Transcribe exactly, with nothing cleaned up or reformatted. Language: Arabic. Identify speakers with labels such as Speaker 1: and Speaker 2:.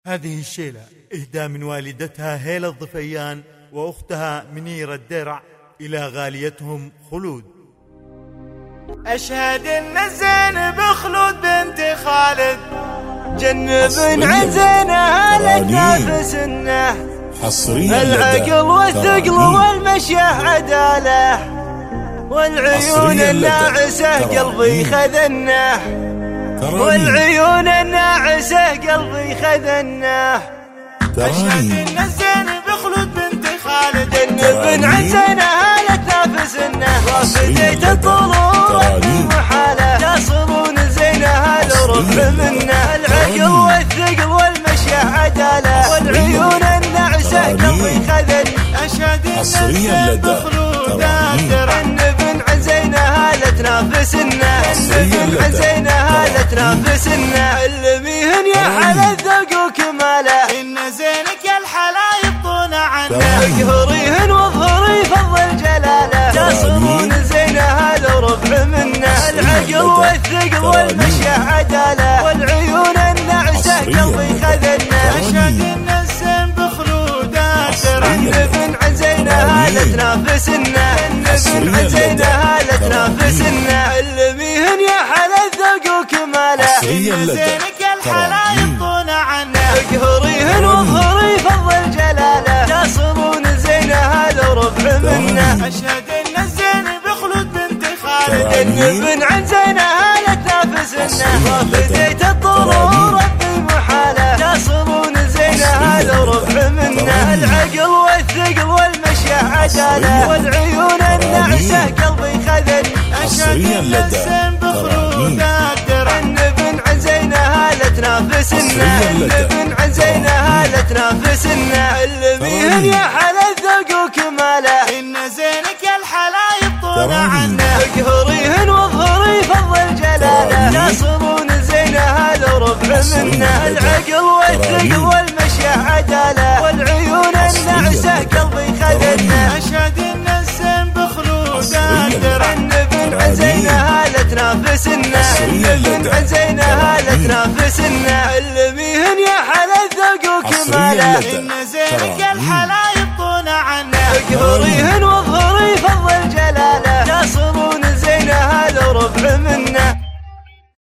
Speaker 1: هذه الشيلة إهداء من والدتها هيلة الضفيان وأختها منيرة الدرع إلى غاليتهم خلود.
Speaker 2: أشهد إن زينب خلود بنت خالد جنب عن زينها للنافس إنه العقل والثقل والمشية عدالة والعيون الناعسة قلبي خذنه والعيون الناعسة قلبي خذنه. أشهد إن زينب خلود بنت خالد جنب عن زينها للنافس إنه رافديت الطلوع محالة يصلون زينها لربع منه العقل والثقل والمشية عدالة والعيون الناعسة قلبي خذن. أشهد إن زينب خلود جنب عن زينها لتنافس إنه جنب عن زينها لتنافس إنه علميهن يا حلا الذوق وكماله إن زينك الحلا يبطون عنه اقهريهن واظهري فضل جلاله تصلون زينها لربع منه العقل والثقل والمشية عدالة والعيون الناعسة قلبي خذنه. أشهد إن الزين خلود جنب عن زينها لتنافس إنه جنب عن زينها لتنافس إنه علميهن يا حلا الذوق وكماله إن زينك الحلا يبطون عنه اقهريهن واظهري فضل جلاله تصلون زينها لربع منه. أشهد إن الزين بخلود بنت خالد جنب عن زينها لتنافس إنه رافديت الضرور ربي محالة تصلون زينها لربع منه العقل والثقل والمشية عدالة والعيون الناعسة قلبي خذن. أشهد إن الزين بخلود جنب عن زينها لتنافس إنه جنب عن زينها لتنافس إنه علميهن يا حلا الذوق وكماله إن زينك الحلا يبطون عنه اقهريهن واظهري فضل جلاله يصلون زينها لربع منه العقل والثقل والمشية عدالة والعيون الناعسة قلبي خذنه. أشهد إن الزين بخلود جنب عن زينها لتنافس إنه جنب عن زينها لتنافس إنه علميهن يا حلا الذوق وكماله إن زينك الحلا